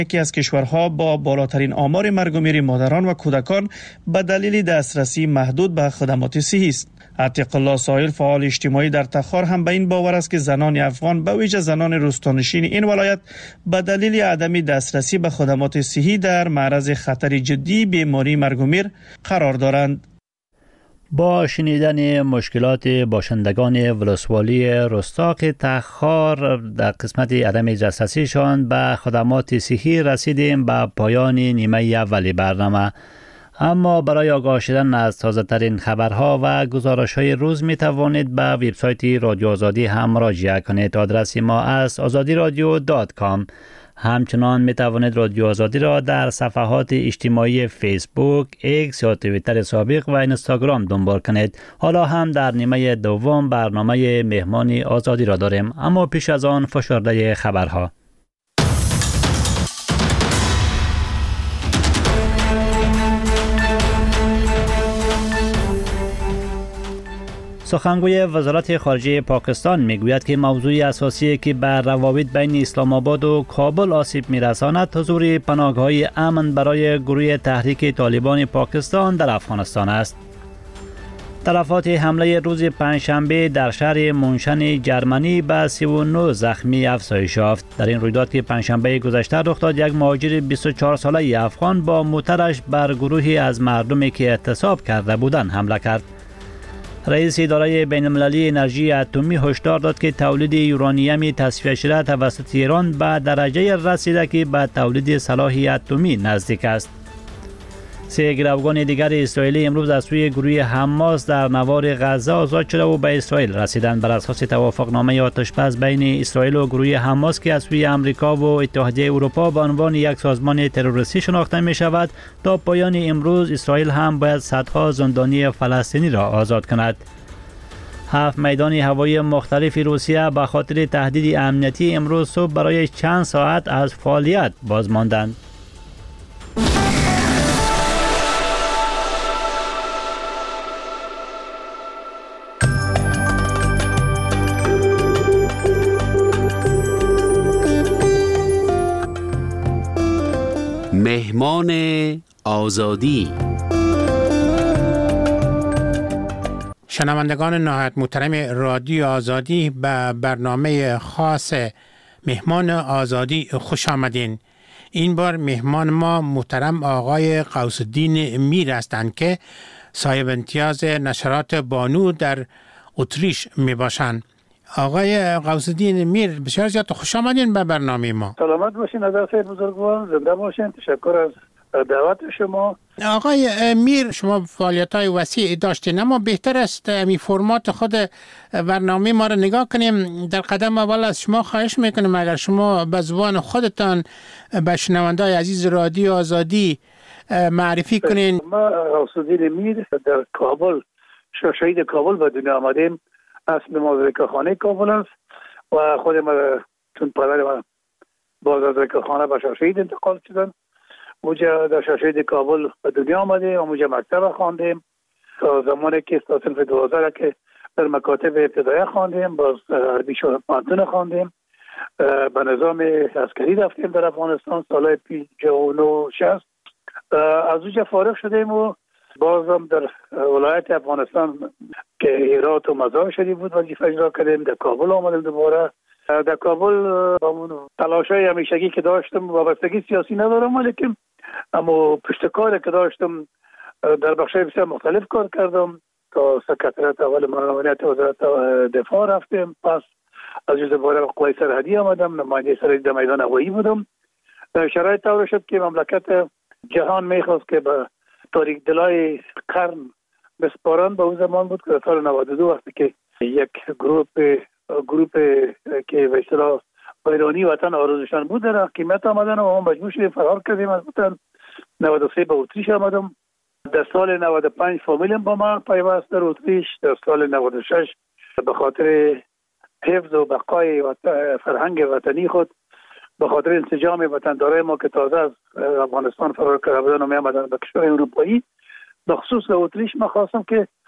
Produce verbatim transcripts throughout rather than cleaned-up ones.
یکی از کشورها با بالاترین آمار مرگ و میر مادران و کودکان به دلیل دسترسی محدود به خدمات صحی است. عتیق الله ساحل فعال اجتماعی در تخار هم به این باور است که زنان افغان به ویژه زنان روستانشین این ولایت به دلیل عدم دسترسی به خدمات صحی در معرض خطر جدی بیماری مرگ و میر قرار دارند. با شنیدن مشکلات باشندگان ولسوالی رستاق تخار در قسمت عدم دسترسیشان به خدمات صحی رسیدیم به پایان نیمه اولی برنامه. اما برای آگاه شدن از تازه ترین خبرها و گزارش های روز می توانید به وبسایت رادیو آزادی هم مراجعه کنید. آدرس ما است آزادی رادیو دات کام. همچنان می توانید رادیو آزادی را در صفحات اجتماعی فیسبوک، ایکس یا توییتر سابق و اینستاگرام دنبال کنید. حالا هم در نیمه دوم برنامه مهمان آزادی را داریم، اما پیش از آن فشرده خبرها. سخنگوی وزارت خارجه پاکستان میگوید که موضوع اساسی که بر روابط بین اسلام آباد و کابل آسیب میرساند حضور پناهگاه‌های امن برای گروه تحریک طالبان پاکستان در افغانستان است. تلفات حمله روز پنجشنبه در شهر مونشن جرمنی به سی و نه زخمی افزایش یافت. در این رویداد که پنجشنبه گذشته رخ داد، یک مهاجر بیست و چهار ساله افغان با موترش بر گروهی از مردمی که اعتصاب کرده بودند حمله کرد. رئیس اداره بین المللی انرژی اتمی هشدار داد که تولید یورانیم تصفیه شده توسط ایران به درجه رسیده که به تولید سلاح اتمی نزدیک است. سه گروگان دیگر اسرائیلی امروز از سوی گروه حماس در نوار غزه آزاد شده و به اسرائیل رسیدند. بر اساس توافقنامه آتش‌بس بین اسرائیل و گروه حماس که از سوی آمریکا و اتحادیه اروپا به عنوان یک سازمان تروریستی شناخته می شود، تا پایان امروز اسرائیل هم باید صدها زندانی فلسطینی را آزاد کند. هفت میدان هوایی مختلف روسیه به خاطر تهدید امنیتی امروز صبح برای چند ساعت از فعالیت باز ماندند. مهمان آزادی. شنوندگان نهایت محترم رادیو آزادی، به برنامه خاص مهمان آزادی خوش آمدین. این بار مهمان ما محترم آقای غوث الدین میر هستند که صاحب امتیاز نشرات بانو در اتریش می باشند. آقای غوث الدین میر، بسیار زیاد خوش آمدین به برنامه ما. سلامت باشین از خیر بزرگوار، زنده باشین. تشکر از دعوت شما. آقای میر، شما فعالیت‌های وسیع داشتین، اما بهتر است می فرمات خود برنامه ما را نگاه کنیم. در قدم اول از شما خواهش میکنیم اگر شما به زبان خودتان به شنونده‌های عزیز رادیو آزادی معرفی کنین. ما غوث الدین میر در کابل، شهید کابل به دنیا آمدیم. اصل ما زکاخانه کابل است و خود ما چون پدر ما باز از زکاخانه به شهید انتقال شدن. موجه در شهید کابل به دنیا آمده و موجه مکتب خواندیم تا زمانی که تا صنف دوازده که در مکاتب ابتدایی خواندیم، باز عربی پانتون خواندیم، به نظام عسکری رفتیم در افغانستان سال پنجاه و نه شصت. از اونجا فارغ شدیم و بازم در ولایت افغانستان که هرات و مزار شریف بود وظیفه اجرا کردیم. در کابل آمدیم دوباره. در کابل با تلاش‌های همیشگی که داشتم، وابستگی سیاسی ندارم، ولیکن اما پشتکاری که داشتم در بخش‌های بسیار مختلف کار کردم. تا سکرتریات اول معاونت وزارت دفاع رفتیم، پس از جز دوباره قوای سرحدی آمدم، نماینده سرحدی در میدان هوایی بودم. شرایط طور شد که مملکت جهان میخواست که به تاریک دلای قرن بسپارن. به اون زمان بود که سال نود و دو وقتی که یک گروپ گروپ که به اصطلاح بیرونی وطن آرزوشان بود در حکومت آمدن و ما مجبور شدیم فرار کردیم از وطن. نود و سه به اتریش آمدم. در سال نود و پنج فامیلم با ما پیوست در اتریش. در سال نود و شش به خاطر حفظ و بقای وطن فرهنگ وطنی خود، به خاطر انسجام وطندارای ما که تازه از افغانستان فرار کرده بودن و می آمدن به کشور اروپایی، به خصوص در اتریش، ما خواستم که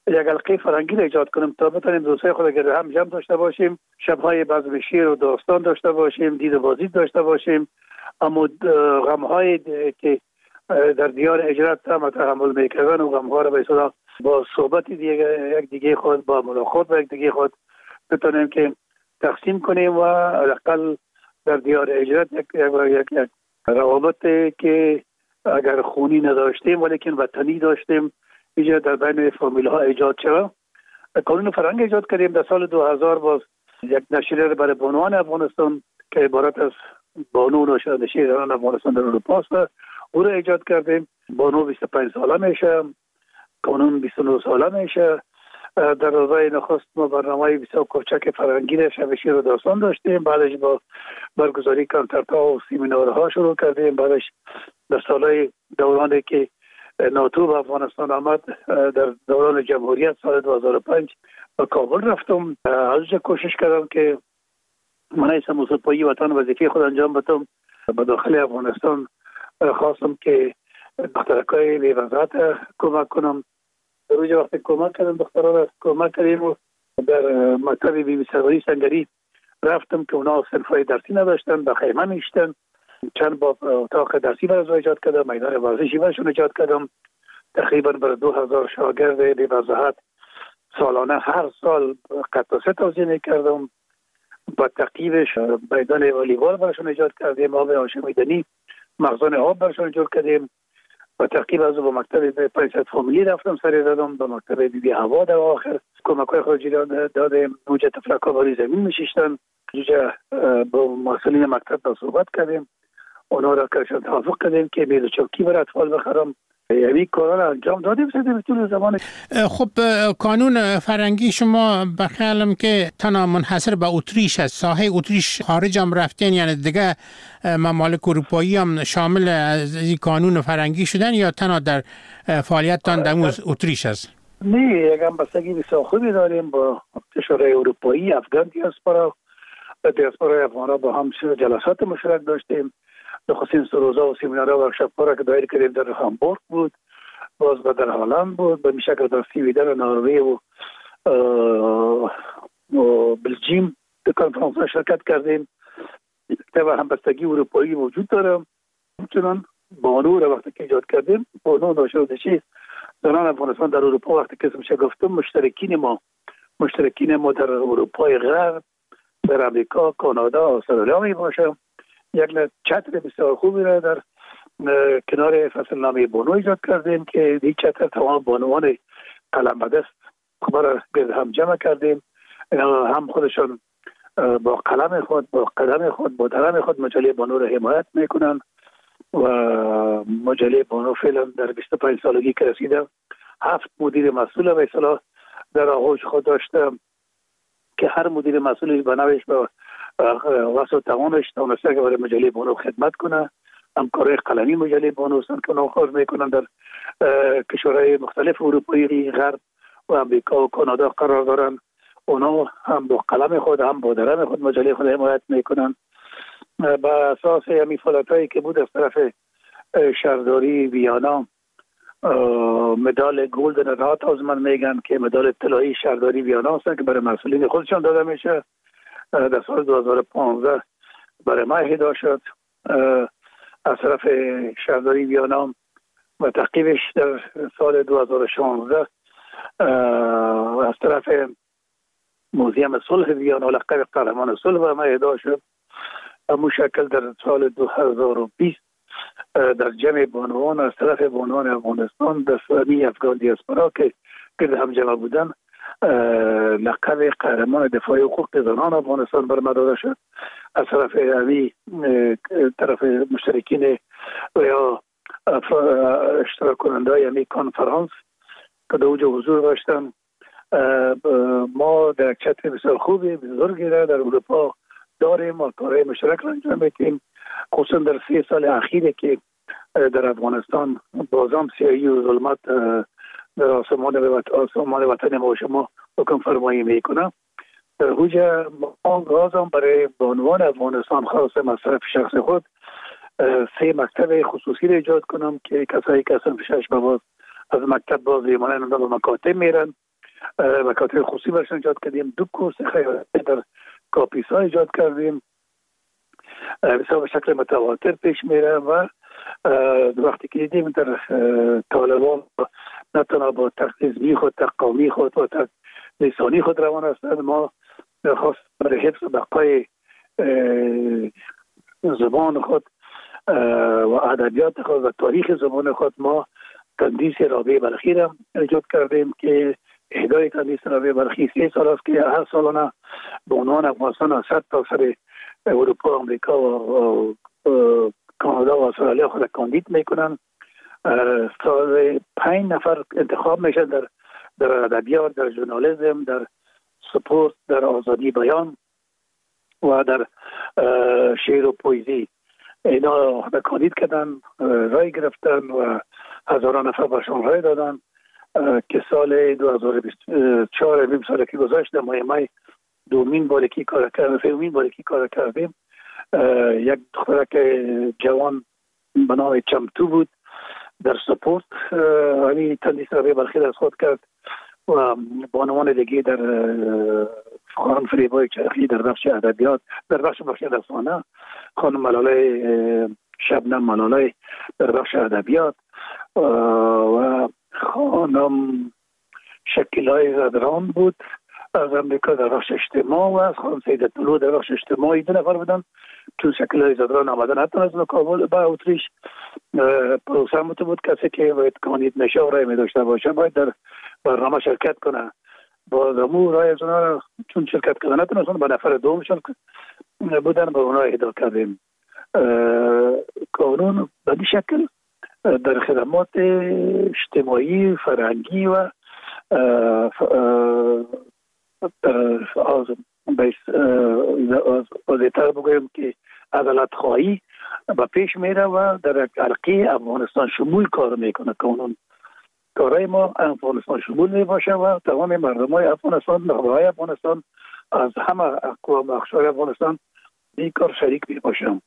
یک حلقه فرنگی را ایجاد کنیم تا بتونیم دوستای خود گرد هم جمع داشته باشیم، شبهای بزم شعر و داستان داشته باشیم، دید و بازدید داشته باشیم. اما غمهای که در دیار اجرات هم تحمل میکردن و غمها را به اصطلاح با صحبت دیگه یک دیگه خود، با ملاقات با یک دیگه خود بتونیم که تقسیم کنیم و حداقل در دیار اجرات یک یک یک روابط که اگر خونی نداشتیم ولیکن وطنی داشتیم اینجا در بین فامیل ها ایجاد شد. قانون فرهنگ ایجاد کردیم در سال دو هزار. باز یک نشریه برای بانوان افغانستان که عبارت از بانو نشریه زنان افغانستان در اروپا است او را ایجاد کردیم. بانو بیست و پنج ساله میشه، قانون بیست و نه ساله میشه. در روزهای نخست ما برنامه بسیار کوچک فرهنگی را شب شعر و داستان داشتیم، بعدش با برگزاری کنسرت‌ها و سمینارها شروع کردیم. بعدش در سالهای دورانی که ناتو به افغانستان آمد در دوران جمهوریت سال دو هزار و پنج به کابل رفتم. از کوشش کردم که من ایسا موسیقی وطن وظیفه خود انجام بدم. به داخل افغانستان خواستم که دخترکای بی وضعیت کمک کنم. در روز وقت کمک کردم دختران را کمک کردیم و در مکتب بی بی سروری سنگری رفتم که اونا صنفای درسی نداشتن، به خیمه میشتن. چند با اتاق درسی برای ایجاد کردم، میدان ورزشی برشون ایجاد کردم. تقریبا بر دو هزار شاگرد بی وضاحت سالانه هر سال قطعه توزیع میکردم. با تقییبش میدان والیبال برشون ایجاد کردیم، آب هاشمیدنی مخزن آب برشون ایجاد کردیم. با تقییب از با مکتب پایصد فامیلی رفتم سری زدم، با مکتب بی بی هوا در آخر کمک‌های خارجی دادیم. اونجا تفلک‌ها باری زمین میشیشتن، اونجا با مسئولین مکتب با صحبت کردیم، اونا را کشان توافق کردیم که میز چوکی برای اطفال بخرم. یعنی کارا را انجام دادیم سیدیم طول زمان. خب قانون فرنگی شما بخیالم که تنها منحصر به اتریش است، ساحه اتریش خارج هم رفتین، یعنی دیگه ممالک اروپایی هم شامل از این قانون فرنگی شدن یا تنها در فعالیتتان در اتریش است؟ نه، یک همبستگی بسیار خوبی داریم با کشورهای اروپایی. افغان دیاسپورا و دیاسپورای افغان با هم جلسات مشترک داشتیم. نخستین سروزا و سمینارها و ورکشاپ‌ها را که دایر کردیم در هامبورگ بود، باز در هلند بود، به شکل در سویدن و نروژ و و بلژیم در کنفرانس‌ها شرکت کردیم. طبعا همبستگی اروپایی وجود داره. همچنان بانو را وقتی که ایجاد کردیم، بانو ناشناخته زنان افغانستان در اروپا وقتی که میشه گفتم مشترکین ما مشترکین ما در اروپای غرب، در امریکا، کانادا، استرالیا می باشه. یک چتر بسیار خوبی را در کنار فصل نامه بانو ایجاد کردیم که این چتر تمام بانوان قلم به دست خبر گرد هم جمع کردیم. هم خودشان با قلم خود، با قدم خود، با درم خود مجله بانو را حمایت میکنن و مجله بانو فعلا در بیست و پنج سالگی که رسیده هفت مدیر مسئول به اصطلاح در آغوش خود داشته که هر مدیر مسئولی به نوش به واسه و توانش توانسته که برای مجله بانو خدمت کنه. همکارای قلمی مجله بانو هستند که اونا کار میکنن در کشورهای مختلف اروپایی غرب و امریکا و کانادا قرار دارن. اونا هم با قلم خود هم با درم خود مجله خود حمایت میکنن. با اساس همین فعالیتایی که بود از طرف شهرداری ویانا مدال گلدن رات از من میگن که مدال طلایی شهرداری ویانا هست که برای مسئولین خودشان داده میشه. در سال دو هزار و پانزده برای ما اهدا شد از طرف شهرداری ویانا و تعقیبش در سال دو هزار و شانزده از طرف موزیم صلح ویانا لقب قهرمان صلح برای ما اهدا شد. همون شکل در سال دو هزار و بیست در جمع بانوان از طرف بانوان افغانستان در سامی افغان دیاسپورا که گرد هم جمع بودن لقب قهرمان دفاع حقوق زنان افغانستان بر ما داده شد. از طرف همی طرف مشترکین و یا اشتراک کننده های همی کنفرانس که در اوجه حضور داشتن. ما در چتر بسیار خوبی بزرگی را در اروپا داریم و کارهای مشترک را انجام میدیم، خصوصا در سه سال اخیره که در افغانستان بازم سیاهی و ظلمت در آسمان آسمان وطن ما و شما حکم فرمایی میکنه. در اوجه ما گازم برای بانوان افغانستان خاصه از طرف شخص خود سه مکتب خصوصی را ایجاد کنم که کسایی که اصلا شش باز از مکتب باز ریمانه نمده به مکاتب میرن مکاتب خصوصی برشان ایجاد کردیم. دو کورس خیاطی در کاپیسا ایجاد کردیم، بسیار به شکل متواتر پیش میره و وقتی که دیدیم در طالبان نه تنها با تقلیزمی خود، تقامی خود و لسانی خود روان هستند، ما خاص برای حفظ بقای زبان خود و ادبیات خود و تاریخ زبان خود ما تندیس رابعه بلخی را ایجاد کردیم که اهدای تندیس رابعه بلخی سه سال است که هر سالانه به عنوان افغانستان صد تا سر اروپا، آمریکا و کانادا و استرالیا خود کاندید میکنن. سال پنج نفر انتخاب میشن در در ادبیات، در ژورنالیسم، در سپورت، در آزادی بیان و در شعر و پویزی. اینا خود کاندید کردن، رای گرفتن و هزاران نفر برشان رای دادن که سال دو هزار و بیست و چهار نیم سال که گذشت در ماه می دومین باری که کار کردیم، سومین باری که کار کردیم. یک دخترک جوان به نام چمتو بود در سپورت، یعنی تندیس رابعه بلخی از خود کرد و بانوان دیگه در خانم فریبای چرخی در بخش ادبیات، در بخش بخش رسانه خانم ملاله شبنم ملاله در بخش ادبیات و خانم شکیلای زدران بود از امریکا در بخش اجتماع و از خانم سیدت طلوع در بخش اجتماعی. دو نفر بودن. چون شکیلای زدران آمدن حتی از کابل با اتریش پروسه متو بود کسی که باید کاندید نشه و رای می داشته باشه باید در برنامه شرکت کنه. با دمو رای از اونا چون شرکت کردن نتونستن به نفر دومشون بودن به اونا اهدا کردیم. قانون به این شکل در خدمات اجتماعی، فرهنگی و واضح‌تر بگویم که عدالت خواهی به پیش میره و در حلقه افغانستان شمول کار میکنه. قانون کارهای ما افغانستان شمول می باشه و تمام مردم های افغانستان، نخبه های افغانستان از همه اقوام اقشار افغانستان این کار شریک می باشم.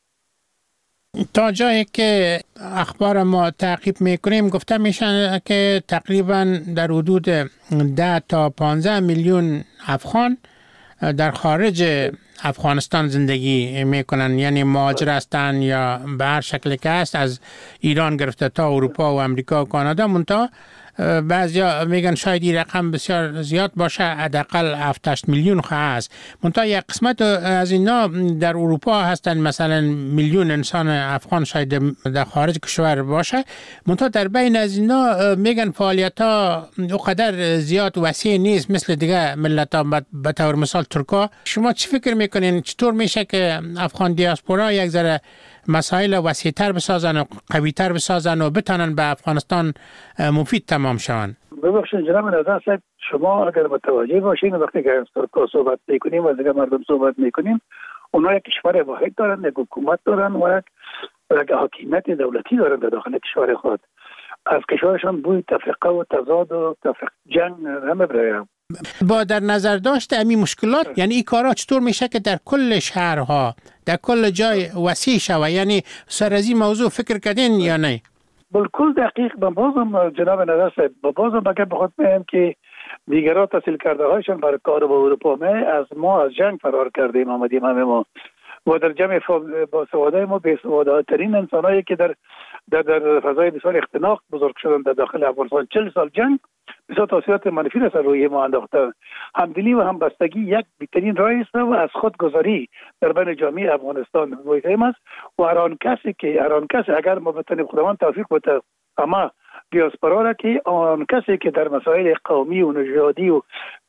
تا جایی که اخبار ما تعقیب میکنیم گفته میشن که تقریبا در حدود ده تا پانزده میلیون افغان در خارج افغانستان زندگی میکنن، یعنی مهاجر هستن یا به هر شکل که هست از ایران گرفته تا اروپا و امریکا و کانادا. منتها بعضیا میگن شاید این رقم بسیار زیاد باشه، حداقل هفت هشت میلیون خواهد است. منتها یک قسمت از اینا در اروپا هستن، مثلا میلیون انسان افغان شاید در خارج کشور باشه. منتها در بین از اینا میگن فعالیت ها اونقدر زیاد وسیع نیست مثل دیگه ملت ها، به طور مثال ترکا. شما چی فکر میکنین چطور میشه که افغان دیاسپورا یک ذره مسائل وسیع‌تر بسازن و قوی‌تر بسازن و بتونن به افغانستان مفید تمام شوند؟ ببخشید جناب نظر صاحب، شما اگر متوجه باشین وقتی که از ترکا صحبت میکنیم و از دیگه مردم صحبت میکنیم، اونا یک کشور واحد دارن، یک حکومت دارن و یک, یک حاکمیت دولتی دارن در داخل کشور خود. از کشورشان بوی تفرقه و تضاد و تفرق جنگ همه برای با در نظر داشت امی مشکلات، یعنی این کارا چطور میشه که در کل شهرها در کل جای وسیع شوه؟ یعنی سر از این موضوع فکر کردین یا نه؟ بالکل دقیق. با بازم جناب نظر صاحب با بازم بگم بخواد میگم که دیگران تحصیل کرده هایشان برای کار با اروپا می از ما از جنگ فرار کردیم آمدیم همه ما و در جمع با سواده ما به سواده ترین انسانایی که در در در فضای بسیار اختناق بزرگ شدن در داخل افغانستان. چهل سال جنگ بسیار تاثیرات منفی را سر روی ما انداخته. همدلی و همبستگی یک بهترین راه است و از خودگذاری در بین جامعه افغانستان مهم است و هر آن کسی که هر آن کسی اگر ما بتونیم خداوند توفیق بده اما دیاسپورا را که آن کسی که در مسائل قومی و نژادی و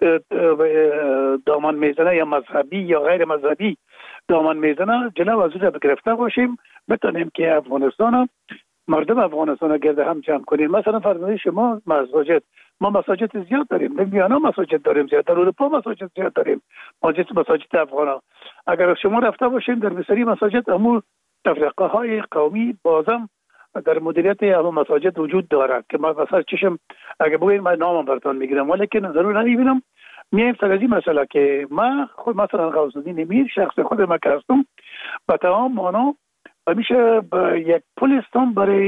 دامن میزنه یا مذهبی یا غیر مذهبی دامن میزنه جلو از او گرفته باشیم، بتونیم که افغانستان مردم افغانستان گرد هم جمع کنیم. مثلا فرض شما مساجد، ما مساجد زیاد داریم، در میانه مساجد داریم زیاد، در اروپا مساجد زیاد داریم، مساجد مساجد افغانا. اگر شما رفته باشین در بسیاری مساجد امور تفرقه های قومی بازم در مدیریت اون مساجد وجود دارد که ما مثلا چشم اگه بگوین من نامم براتون میگیرم، ولیکن ضرور نمیبینم. میایم سر از این مسئله که ما خود مثلا غوث الدین میر شخص خود ما که هستم با تمام مانا و میشه یک پل هستم برای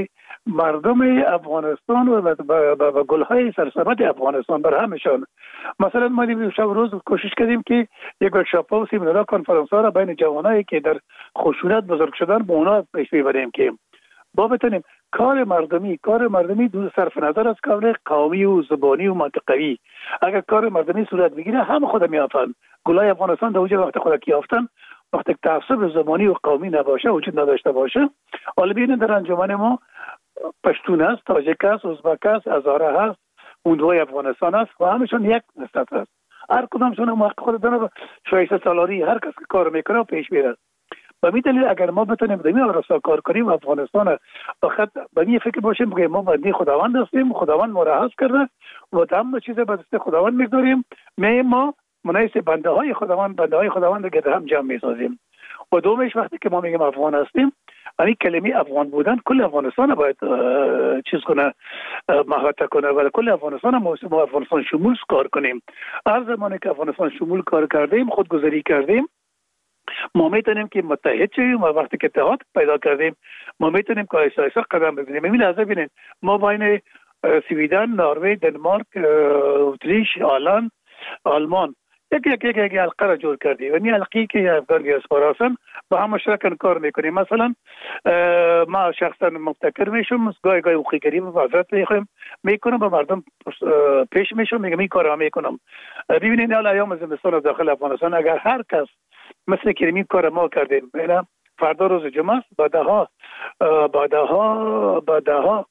مردم افغانستان و, و, و, و گلهای سرسبد افغانستان بر همشان. مثلا ما دیگه شب روز کوشش کردیم که یک ورکشاپ ها و سیمینارها کنفرانس ها را بین جوانایی که در خشونت بزرگ شدن به اونا پیش ببریم که با بتونیم کار مردمی کار مردمی دو صرف نظر از کار قومی و زبانی و منطقوی، اگر کار مردمی صورت بگیره هم خود میافن. گلای افغانستان در اوج وقت خود یافتن، وقتی تعصب زبانی و قومی نباشه، وجود نداشته باشه. حالا ببینید در انجمن ما پشتون است، تاجیک است، ازبک است، هزاره هست، هندوی افغانستان است و همشون یک نسبت است. هر کدامشون موقع خود داره شایسته سالاری هر کس که کار میکنه پیش میره. و می دلیل اگر ما بتونیم دمی راستا کار کنیم افغانستان فقط به این فکر باشیم که ما بنده خداوند هستیم، خداوند ما را حفظ کرده و تمام چیز به دست خداوند میگذاریم، می ما مناسب بنده های خداوند بنده های خداوند گرد هم جمع میسازیم. و دومش وقتی که ما میگیم افغان هستیم، یعنی کلمه افغان بودن کل افغانستان باید چیز کنه، محوطه کنه و کل افغانستان ما افغانستان شمول کار کنیم. هر زمانی که افغانستان شمول کار کردیم، خودگذاری کردیم، ما میتونیم که متحد شویم و وقتی که اتحاد پیدا کردیم ما میتونیم که ایسا ایسا قدم بزنیم. این لحظه بینید ما بین سویدن، نروژ، دنمارک، اتریش، هلند، آلمان یک یک یک یک حلقه را جور کردیم و این حلقه‌ای که افغان دیاسپورا هستن با هم مشترکاً کار میکنیم. مثلا ما شخصا مبتکر میشم، گاهی گاهی حقوقیگری و وزارت میخوایم میکنم با مردم پیش میشم میگم این کارا میکنم. ببینید حالا ایام زمستان داخل افغانستان اگر هر کس مثل که این کار ما کردیم، اینا فردا روز جمعه است، بعدها بعدها بعدها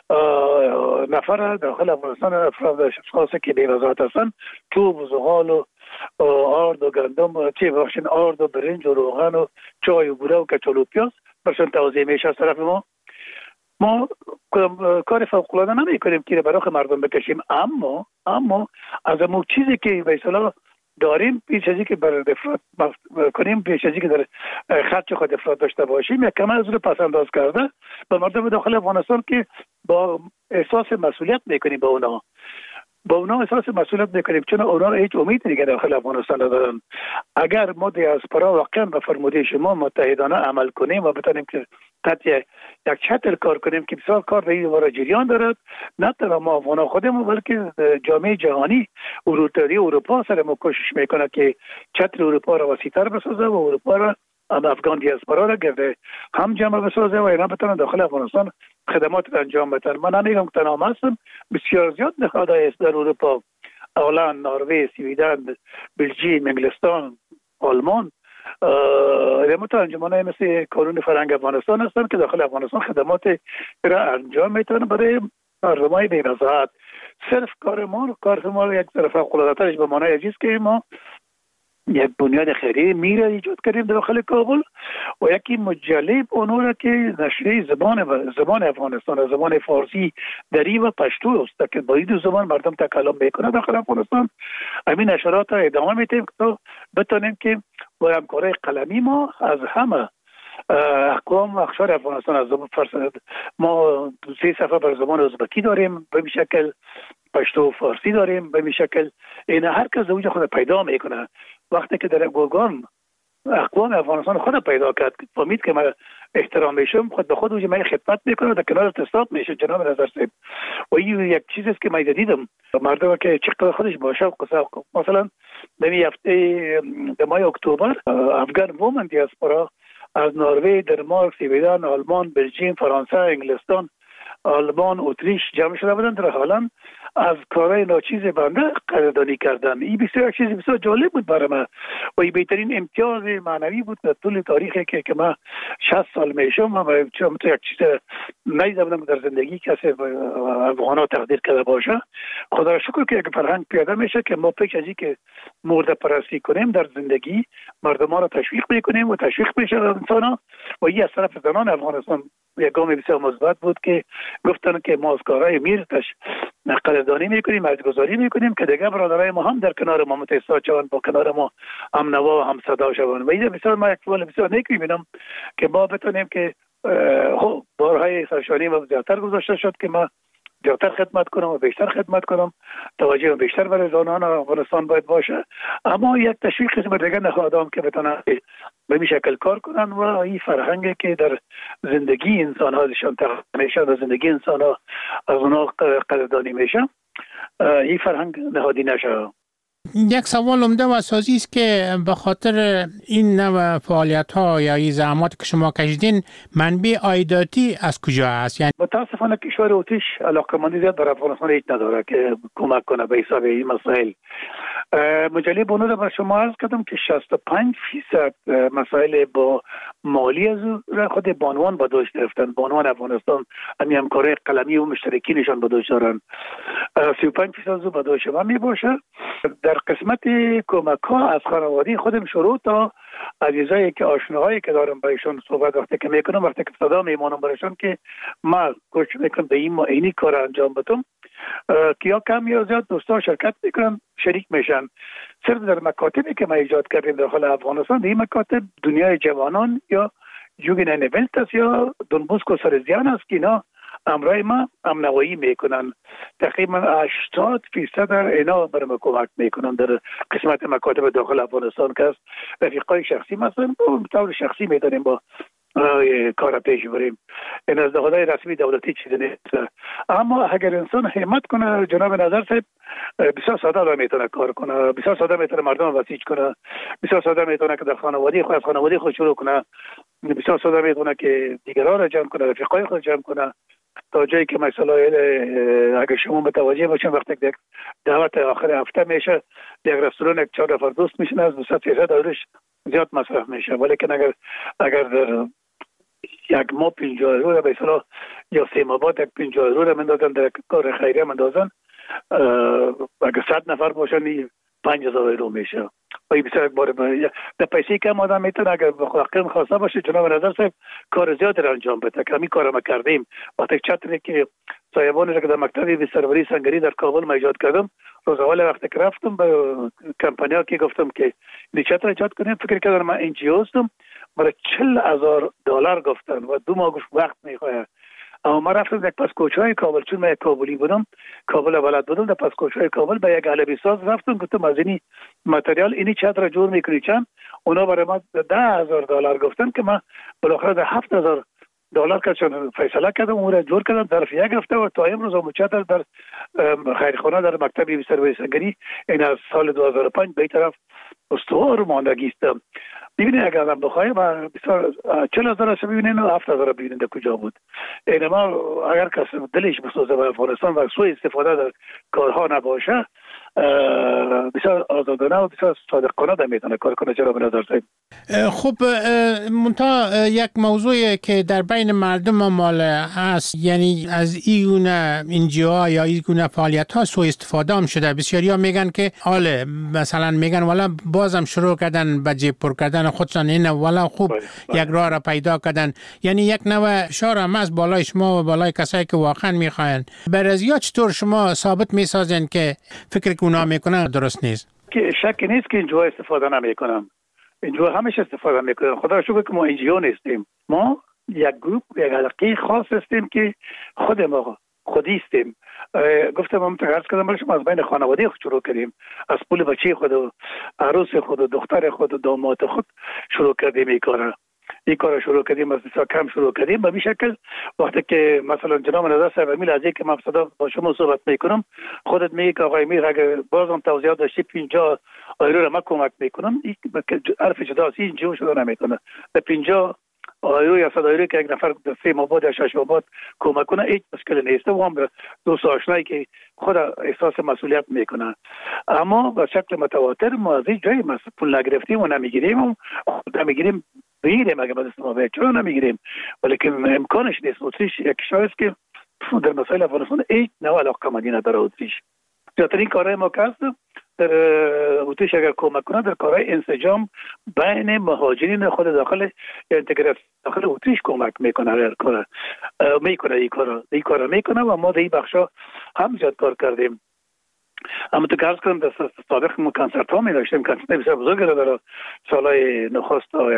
نفر داخل افغانستان افراد خاصه که بی وزارت هستن چوب و زغال و آرد و گندم چه باشین آرد و برنج و روغن و چای و بوره و کچالو و پیاز برشون توضیح میشه از طرف ما. ما کار فوق العاده نمی کنیم که برای مردم بکشیم، اما اما از اون چیزی که به اصطلاح داریم پیش ازی که بر افراد کنیم، پیش ازی که در خرج خود افراد داشته باشیم، یک کمه از اون پس انداز کرده به مردم داخل افغانستان که با احساس مسئولیت میکنیم با اونا با اونا احساس مسئولیت میکنیم، چون اونا هیچ امید دیگه داخل افغانستان ندارن. اگر ما دیاسپورا واقعا به فرموده شما متحدانه عمل کنیم و بتونیم که تحت یک چتر کار کنیم که بسیار کار به این جریان دارد، نه تنها ما افغان خودمون بلکه جامعه جهانی اروپایی اروپا سر ما کوشش میکنه که چتر اروپا را وسیع‌تر بسازه و اروپا را افغان دیاسپورا را گرده هم جمع بسازه و اینا بتونن داخل افغانستان خدمات انجام بدن. من نمیگم که تنها هستم، بسیار زیاد نهادهای است در اروپا، هلند، نروژ، سویدن، بلژیک، انگلستان، آلمان، رموت انجمن‌های مثل کانون فرهنگ افغانستان هستن که داخل افغانستان خدمات را انجام میتونن برای مردمای بی وزارت. صرف کار ما کار ما یک طرف فوق‌العاده‌ترش به معنای چیز که ما یک بنیاد خیریه میره ایجاد کردیم داخل کابل و یکی مجله اونورا که نشریه زبان زبان افغانستان، زبان فارسی، دری و پشتو است که با این دو زبان مردم تکلم میکنه داخل افغانستان. همین نشرات را ادامه میدیم تا بتونیم که با همکاری قلمی ما از همه اقوام و اقشار افغانستان از زبان فارسی، ما سه صفحه بر زبان ازبکی داریم، به این شکل پشتو و فارسی داریم، به این شکل این هر کس اوج خود پیدا میکنه. وقتی که در گوگان اقوام افغانستان خود پیدا کرد فهمید که من احترام میشم، خود به خود اوج من خدمت میکنه، در کنار تصادف میشه. جناب نظر صاحب و این یک چیزی است که من دیدم مردم که چقدر خودش با شوق و ذوق، مثلا در هفته در ماه اکتبر افغان وومن دیاسپورا از نروژ، دنمارک، سویدن، آلمان، بلژیک، فرانسه، انگلستان، آلمان، اتریش جمع شده بودن در هلند از کارهای ناچیز بنده قدردانی کردن. این بسیار چیز بسیار جالب بود برای من و این بهترین امتیاز معنوی بود در طول تاریخی که که من شصت سال میشم و چون یک چیز ندیده بودم در زندگی کسی افغانا تقدیر کرده باشه. خدا را شکر که یک فرهنگ پیدا میشه که ما پیش از اینکه مرده پرستی کنیم در زندگی مردمان را تشویق میکنیم و تشویق میشه انسانا و این از طرف زنان افغانستان یک گام بسیار مثبت بود که گفتن که ما از کارهای میرتش قدردانی میکنیم، ارزش‌گذاری میکنیم که دیگه برادرای ما هم در کنار ما متحد شوند، با کنار ما هم نوا و هم صدا شوند. و این بسیار ما یک فعال بسیار نیک میبینم که ما بتونیم که بارهای سرشانی و زیادتر گذاشته شد که ما زیادتر خدمت کنم و بیشتر خدمت کنم. توجه بیشتر برای زنان افغانستان باید باشه. اما یک تشویق قسم دیگه نهادام که بتونن به این شکل کار کنن و این فرهنگی که در زندگی انسان هاشون تقسیم میشه و زندگی انسان ها از اونها قدردانی میشه، این فرهنگ نهادی نشه. یک سوال عمده و اساسی است که به خاطر این نوع فعالیت ها یا این زحمات که شما کشیدین منبع عایداتی از کجا است؟ یعنی متاسفانه کشور اتریش علاقه‌مندی زیاد برای افغانستان هیچ نداره که کمک کنه به حساب این مسائل. مجله بانو را به شما عرض کردم که شصت و پنج فیصد مسائل با مالی از خود بانوان به دوش گرفتن. بانوان افغانستان همین همکاری قلمی و مشترکی نشان به دوش دارن. سی و پنج فیصد به دوش ما می باشه. در قسمت کمک ها از خانواده خودم شروع تا عزیزایی که آشناهایی که دارم برایشون صحبت وقتی که میکنم، وقتی که صدا میمونم برایشون که ما کوشش میکنم به این اینی کار انجام بدم که یا کم یا زیاد دوستا شرکت میکنن، شریک میشن. صرف در مکاتبی که ما ایجاد کردیم داخل افغانستان، این مکاتب دنیای جوانان یا جوگین نویلت است یا دنبوسک و سرزیان است که اینا امرای ما امنوایی میکنن. تقریبا هشتاد فیصد در اینا برای کمک میکنن در قسمت مکاتب داخل افغانستان که است. رفیقای شخصی مثلا به طور شخصی میتونیم با کار پیش بریم. این از دخلای رسمی دولتی چیزی نیست. اما اگر انسان همت کنه، جناب نظر صاحب، بسیار ساده را میتونه کار کنه، بسیار ساده میتونه مردم وسیج کنه، بسیار ساده میتونه که در خانواده خود از خانواده خود شروع کنه، بسیار ساده میتونه که دیگران را جمع کنه، رفیقای خود جمع کنه. تا جایی که مثلا اگر شما متوجه باشین وقتی که دعوت آخر هفته میشه یک رستوران یک چهار نفر دوست میشن از بیست فیصد دورش زیاد مصرف میشه. ولی که اگر اگر در یک ماه پنجاه یورو به اصطلاح یا سه ماه بعد یک پنجاه یورو را مندازن در کار خیریه مندازن، اگر صد نفر باشن پنج هزار یورو میشه. و این بسیار بار در پیسی کم آدم میتونه اگر بخواهد خواسته باشه جناب نظر صاحب کار زیاد را انجام بده. که همین کار ما کردیم. وقتی چتری که صاحبانی را که در مکتب بی‌سروری سنگری در کابل ما ایجاد کردم، روز اول وقتی که رفتم به کمپانیا که گفتم که این چتر ایجاد کنیم، فکر کردم من این جی هستم، برای چهل هزار دلار گفتن و دو ماه گفت وقت میخواه. اما ما رفتم در پس کوچه‌های کابل، چون من کابلی بودم، کابل بلد بودم، در پس کوچه‌های کابل به یک علبی ساز رفتم گفتم از اینی متریال اینی چتر جور میکنی چند؟ اونا برای ما ده هزار دلار گفتن که من بالاخره در هفت هزار دلار که چون فیصله کردم اون را جور کردم ظرف یک هفته و تا امروز هم چتر در خیرخانه در مکتب بی‌سروری سنگری این از سال دو هزار و پنج به این طرف استوار ماندگی است. ببینید اگر آدم بخواهی و چهل هزار را ببینید و هفت هزار را ببینید در کجا بود. این ما اگر کس دلش بسوزه به افغانستان و سوء استفاده در کارها نباشه، بسیار آزادانه و بسیار صادقانه در میتونه کار کنه. جناب نظر صاحب خب منتها یک موضوعی که در بین مردم مال هست، یعنی از این گونه انجیوها یا این گونه فعالیت ها سوء استفاده هم شده. بسیاری ها میگن که حاله مثلا میگن والا بازم شروع کردن به جیب پر کردن خودشان، این والا خوب باید باید. یک راه را پیدا کردن. یعنی یک نوع شار هم از بالای شما و بالای کسایی که واقعا میخواین. برازیا چطور شما ثابت میسازین که فکر که اونا میکنن درست نیست؟ که شک نیست که اینجا استفاده نمیکنن. اینجا همیشه استفاده میکنن. خدا شکر که ما اینجا نیستیم. ما یک گروپ، یک حلقه خاص هستیم که خود ما خودی هستیم. گفتم هم تقرض کردم برای شما از بین خانواده خود شروع کردیم. از پول بچه خود و عروس خود و دختر خود و داماد خود شروع کردیم این کار. این کار شروع کردیم، از بسیار کم شروع کردیم. به این شکل وقتی که مثلا جناب نظر صاحب امیل از اینکه من صدا با شما صحبت میکنم، خودت میگی که آقای امیر اگر بازم توضیحات داشتی پنجاه یورو را من کمک میکنم، این حرف جداست. این جو شده نمیکنه. به پنجاه یورو یا صد یورو که یک نفر سه ماه بعد یا شش ماه بعد کمک کنه هیچ مشکل نیست. و هم دوست آشنایی که خود احساس مسئولیت میکنه. اما به شکل متواتر ما از این جایی پول نگرفتیم و نمیگیریم و نمیگیریم بگیریم اگه باید استفاده باید چرا نمیگیریم. ولی که امکانش نیست. اتریش یک کشور است که در مسائل افغانستان هیچ نوع علاقه‌مندی نداره. اتریش زیادترین کارهای ما که در اتریش اگر کمک کنه در کارهای انسجام بین مهاجرین خود داخل انتگراسیون داخل اتریش کمک میکنه. هر کار میکنه این کارا این کارا میکنه و ما در این بخشا هم زیاد کار کردیم. اما تو گرز کنم در سابق ما کنسرت ها می داشتیم. کنسرت بسیار بزرگی را در سالهای نخست تا یک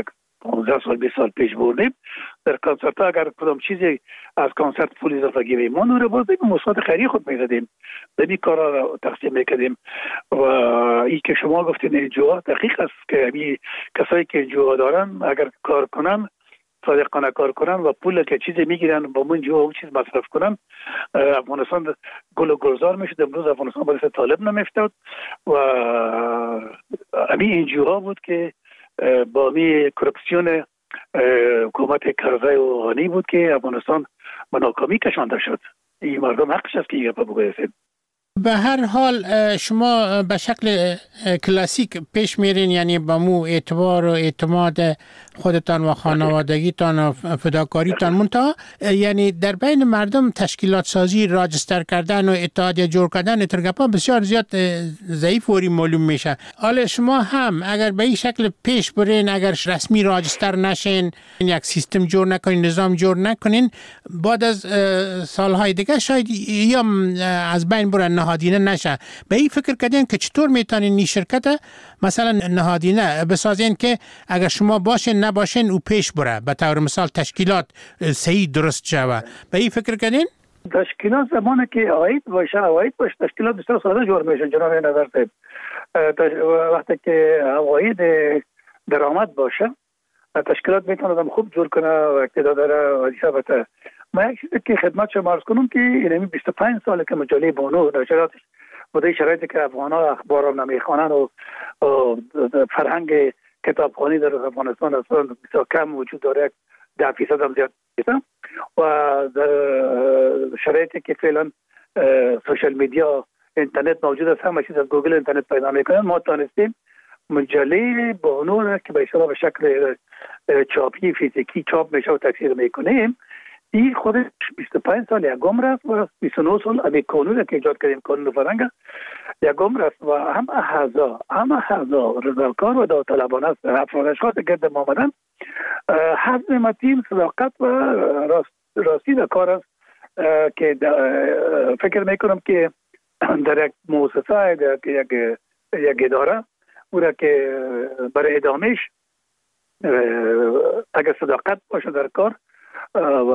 پانزده سال بیست سال پیش بردیم. در کنسرت ها اگر کدام چیزی از کنسرت پول اضافه گیریم ما نور باز به مثبت خیری خود میزدیم، به این کارا را تقسیم میکردیم. و این که شما گفتین انجوها دقیق است که این کسایی که انجوها دارن اگر کار کنن صادقانه کار کنن و پول که چیزی میگیرن با من جو اون چیز مصرف کنن، افغانستان گل و گلزار میشد. امروز افغانستان باعث طالب نمیفتاد و همین انجوها بود که با می کرپسیون حکومت کرزی و غنی بود که افغانستان به ناکامی کشانده شد. این مردم حقش است که این گپ بگوید. به هر حال شما به شکل کلاسیک پیش میرین، یعنی با مو اعتبار و اعتماد خودتان و خانوادگیتان و فداکاریتان، منتها یعنی در بین مردم تشکیلات سازی، راجستر کردن و اتحادیه جور کردن اترگپا بسیار زیاد ضعیف وری معلوم میشه. حالا شما هم اگر به این شکل پیش برین، اگر رسمی راجستر نشین، یک سیستم جور نکنین، نظام جور نکنین، بعد از سالهای دیگه شاید یا از بین برن نهادینه نشه. به این فکر کردین که چطور میتونین این شرکت مثلا نهادینه بسازین که اگر شما باشین نباشین او پیش بره، به طور مثال تشکیلات صحیح درست شوه. به این فکر کردین؟ تشکیلات زمانی که آید باشه آید باشه تشکیلات بسیار ساده جور میشه. جناب نظر صاحب، وقتی که آید درآمد باشه تشکیلات میتونه آدم خوب جور کنه و اقتدار داره و دیگه. ما یک چیزی که خدمت شما عرض کنم که اینمی بیست و پنج ساله که مجله بانو در شرایطش بوده، شرایطی که افغان‌ها اخبار را نمیخوانند و فرهنگ کتابخوانی در افغانستان اصلا بسیار کم وجود داره، ده فیصد هم زیاد نیست. و در شرایطی که فعلا سوشال میدیا اینترنت موجود است، همه چیز از گوگل اینترنت پیدا میکنن، ما تانستیم مجله بانو را که به اصطلاح به شکل چاپی فیزیکی چاپ میشه و تفسیر میکنیم. این خودش بیست و پنج سال یکم رفت و بیست و نه سال امی قانون که ایجاد کردیم، قانون فرهنگ یکم رفت و هم احزا هم احزا رضاکار و داوطلبانه است. افراد اشخاص گرد ما آمدن حزم متین، صداقت و راست راستی در کار است که فکر میکنم که در یک مؤسسه، در یک یک اداره او را که برای ادامهش اگر صداقت باشه در کار و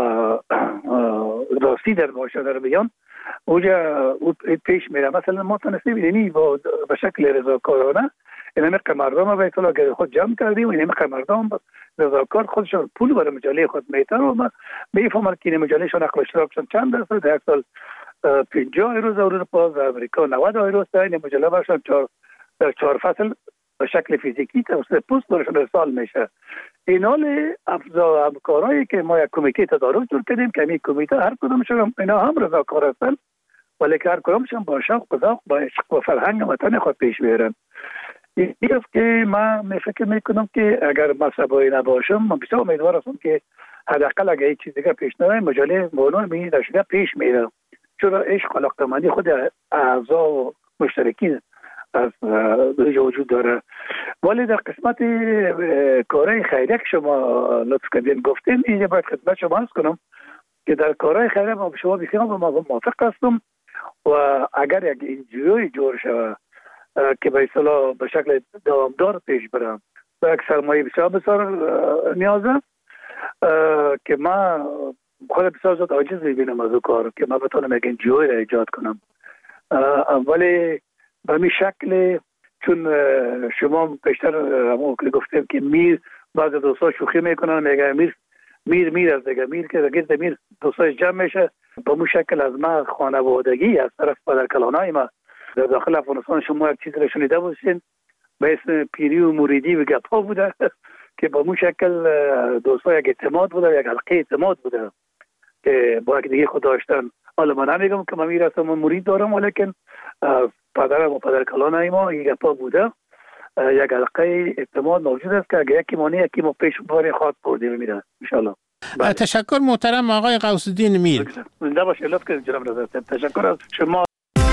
راستی در باشه در بیان اوجا پیش میره. مثلا ما تونستیم اینی با به شکل رضاکارانه این همه مردم به اصطلاح که خود جمع کردیم و این همه مردم رضاکار خودشون پول برای مجله خود میتن و ما میفهمن که این مجلهشون نقل اشتراکشون چند درصد، در یک سال پنجاه یورو در اروپا و امریکا نود یورو است. این مجله برشون چهار در چهار فصل به شکل فیزیکی توسط پست برشون ارسال میشه. این حال افزا همکارایی که ما یک کمیته تدارک جور کردیم که این کمیته هر کدومشون اینا هم رضاکار هستن ولی که هر کدومشون با شوق و ذوق با عشق و فرهنگ وطن خود پیش میرن. این است که من فکر میکنم که اگر مذهبی نباشم من بسیار امیدوار هستم که حداقل اگر هیچ چیز دیگه پیش نره مجله بانو می داشته پیش میره، چون عشق و علاقه‌مندی خود اعضا و مشترکین از وجود داره. ولی در قسمت کارهای خیریه که شما لطف کردین گفتین، اینجا باید خدمت شما عرض کنم که در کارهای خیریه ما شما بسیار موافق هستم و اگر یک انجیوی جور شود که به اصطلاح به شکل دوامدار پیش برم و یک سرمایه بسیار بسیار نیازه که من خود بسیار زیاد عاجز میبینم از او کار که من بتونم یک انجیوی را ایجاد کنم. ولی به می شکل چون شما پیشتر همون که گفتیم که میر بعض دوستا شوخی میکنن میگه میر میر میر از دیگه میر که گرد میر دوستاش جمع میشه. به مو شکل از ما خانوادگی از طرف پدرکلانای ما در داخل افغانستان شما یک چیز را شنیده باشین به اسم پیری و موریدی و گپا بوده که با مو شکل دوستا یک اعتماد بوده، یک حلقه اعتماد بوده که با یک دیگه خود داشتن. حالا من نمیگم که من میرسم و مرید دارم ولیکن پدرم و پدرکلانای ما این گپا بوده، یک حلقه اعتماد موجود است که اگر یکی مانی یکی ما پیش باری خواهد بردیم میره انشاءالله. تشکر محترم آقای غوث الدین میر. زنده باشید. لطف کنید جناب رضا. تشکر از شما.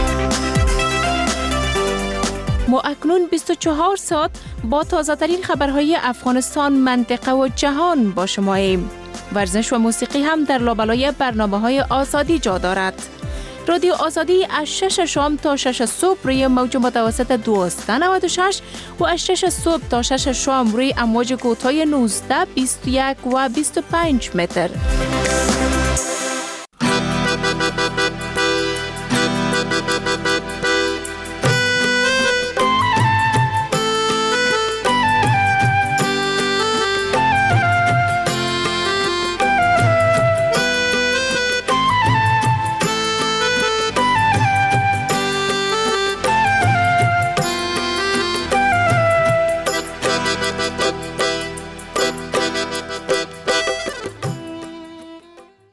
ما اکنون بیست و چهار ساعت با تازه‌ترین خبرهای افغانستان، منطقه و جهان با شماییم. ورزش و موسیقی هم در لابلای برنامه‌های آزادی جا دارد. رادیو آزادی از شش شام تا شش صبح روی موج متوسط دویست و نود و شش و از شش صبح تا شش شام روی امواج کوتاه نوزده، بیست و یک و بیست و پنج متر.